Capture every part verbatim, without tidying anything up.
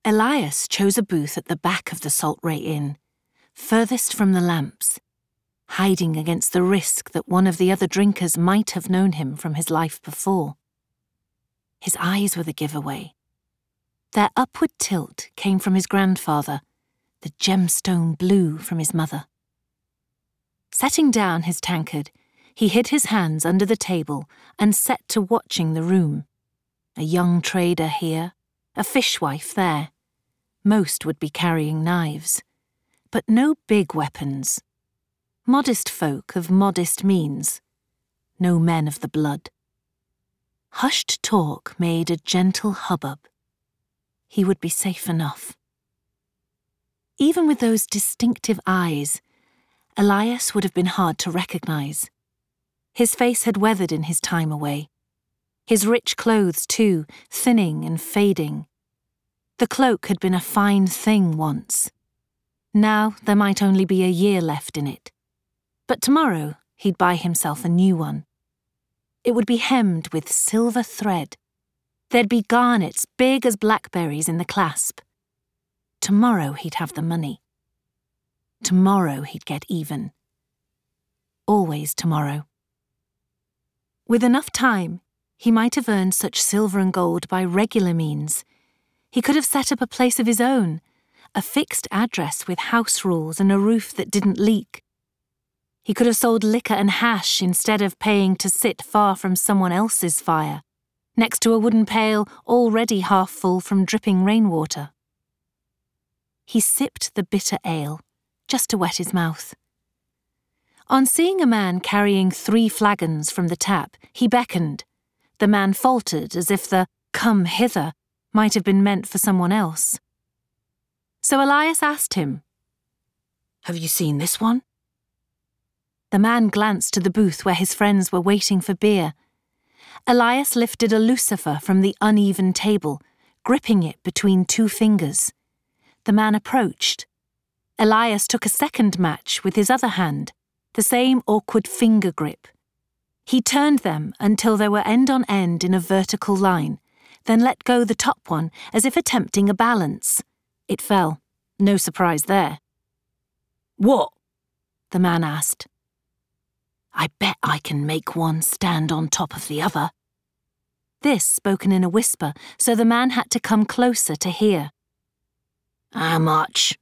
Elias chose a booth at the back of the Salt Ray Inn, furthest from the lamps, hiding against the risk that one of the other drinkers might have known him from his life before. His eyes were the giveaway. Their upward tilt came from his grandfather, the gemstone blue from his mother. Setting down his tankard, he hid his hands under the table and set to watching the room. A young trader here, a fishwife there. Most would be carrying knives, but no big weapons. Modest folk of modest means, no men of the blood. Hushed talk made a gentle hubbub. He would be safe enough. Even with those distinctive eyes, Elias would have been hard to recognize. His face had weathered in his time away. His rich clothes, too, thinning and fading. The cloak had been a fine thing once. Now there might only be a year left in it. But tomorrow he'd buy himself a new one. It would be hemmed with silver thread. There'd be garnets big as blackberries in the clasp. Tomorrow he'd have the money. Tomorrow he'd get even. Always tomorrow. With enough time, he might have earned such silver and gold by regular means. He could have set up a place of his own, a fixed address with house rules and a roof that didn't leak. He could have sold liquor and hash instead of paying to sit far from someone else's fire, next to a wooden pail already half full from dripping rainwater. He sipped the bitter ale, just to wet his mouth. On seeing a man carrying three flagons from the tap, he beckoned. The man faltered as if the "come hither" might have been meant for someone else. So Elias asked him, "Have you seen this one?" The man glanced to the booth where his friends were waiting for beer. Elias lifted a lucifer from the uneven table, gripping it between two fingers. The man approached. Elias took a second match with his other hand, the same awkward finger grip. He turned them until they were end on end in a vertical line, then let go the top one as if attempting a balance. It fell. No surprise there. "What?" the man asked. "I bet I can make one stand on top of the other." This spoken in a whisper, so the man had to come closer to hear. "How much?"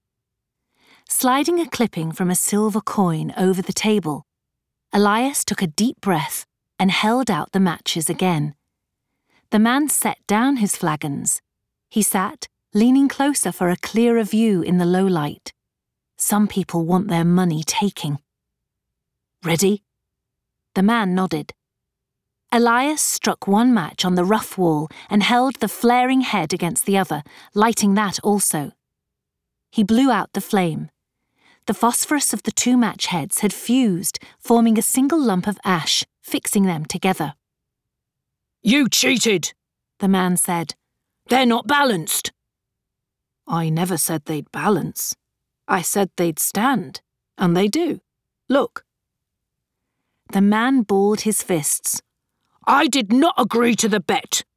Sliding a clipping from a silver coin over the table, Elias took a deep breath and held out the matches again. The man set down his flagons. He sat, leaning closer for a clearer view in the low light. Some people want their money taking. "Ready?" The man nodded. Elias struck one match on the rough wall and held the flaring head against the other, lighting that also. He blew out the flame. The phosphorus of the two match heads had fused, forming a single lump of ash, fixing them together. "You cheated," the man said. "They're not balanced." "I never said they'd balance. I said they'd stand, and they do. Look." The man balled his fists. "I did not agree to the bet."